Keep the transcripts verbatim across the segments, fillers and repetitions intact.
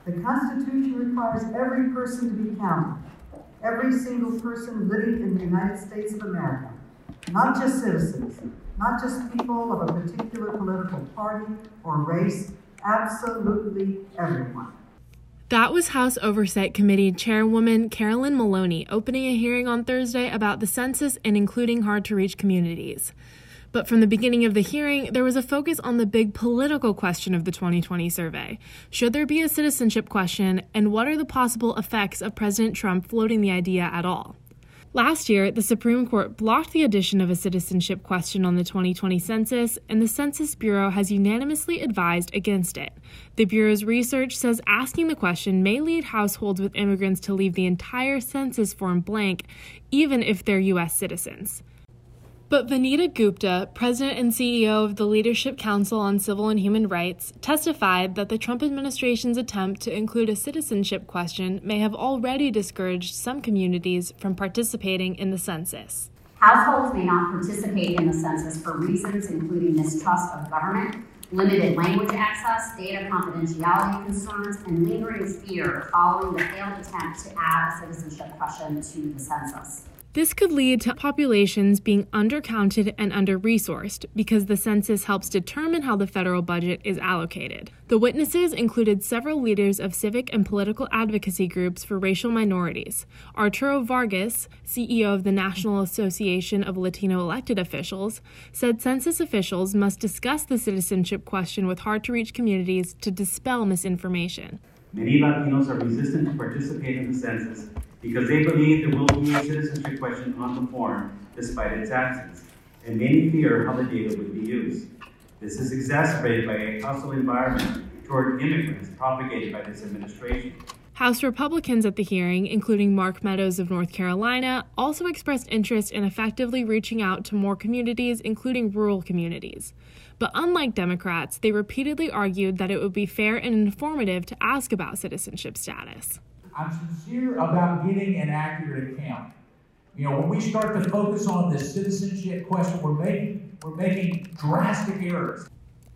The Constitution requires every person to be counted, every single person living in the United States of America, not just citizens, not just people of a particular political party or race, absolutely everyone. That was House Oversight Committee Chairwoman Carolyn Maloney opening a hearing on Thursday about the census and including hard-to-reach communities. But from the beginning of the hearing, there was a focus on the big political question of the twenty twenty survey. Should there be a citizenship question, and what are the possible effects of President Trump floating the idea at all? Last year, the Supreme Court blocked the addition of a citizenship question on the twenty twenty census, and the Census Bureau has unanimously advised against it. The Bureau's research says asking the question may lead households with immigrants to leave the entire census form blank, even if they're U S citizens. But Vanita Gupta, president and C E O of the Leadership Council on Civil and Human Rights, testified that the Trump administration's attempt to include a citizenship question may have already discouraged some communities from participating in the census. Households may not participate in the census for reasons including mistrust of government, limited language access, data confidentiality concerns, and lingering fear following the failed attempt to add a citizenship question to the census. This could lead to populations being undercounted and under-resourced because the census helps determine how the federal budget is allocated. The witnesses included several leaders of civic and political advocacy groups for racial minorities. Arturo Vargas, C E O of the National Association of Latino Elected Officials, said census officials must discuss the citizenship question with hard-to-reach communities to dispel misinformation. Many Latinos are resistant to participate in the census because they believe there will be a citizenship question on the form despite its absence, and many fear how the data would be used. This is exacerbated by a hostile environment toward immigrants propagated by this administration. House Republicans at the hearing, including Mark Meadows of North Carolina, also expressed interest in effectively reaching out to more communities, including rural communities. But unlike Democrats, they repeatedly argued that it would be fair and informative to ask about citizenship status. I'm sincere about getting an accurate account. You know, when we start to focus on this citizenship question, we're making, we're making drastic errors.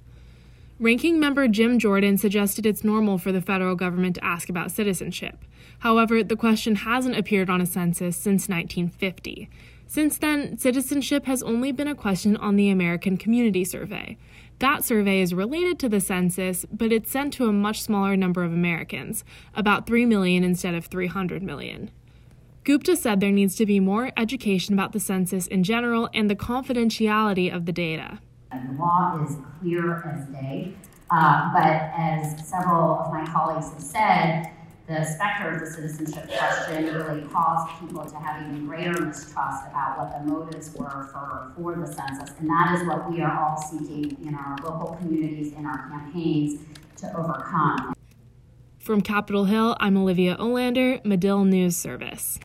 Ranking Member Jim Jordan suggested it's normal for the federal government to ask about citizenship. However, the question hasn't appeared on a census since nineteen fifty. Since then, citizenship has only been a question on the American Community Survey. That survey is related to the census, but it's sent to a much smaller number of Americans, about three million instead of three hundred million. Gupta said there needs to be more education about the census in general and the confidentiality of the data. The law is clear as day, uh, but as several of my colleagues have said, the specter of the citizenship question really caused people to have even greater mistrust about what the motives were for, for the census, and that is what we are all seeking in our local communities, in our campaigns, to overcome. From Capitol Hill, I'm Olivia Olander, Medill News Service.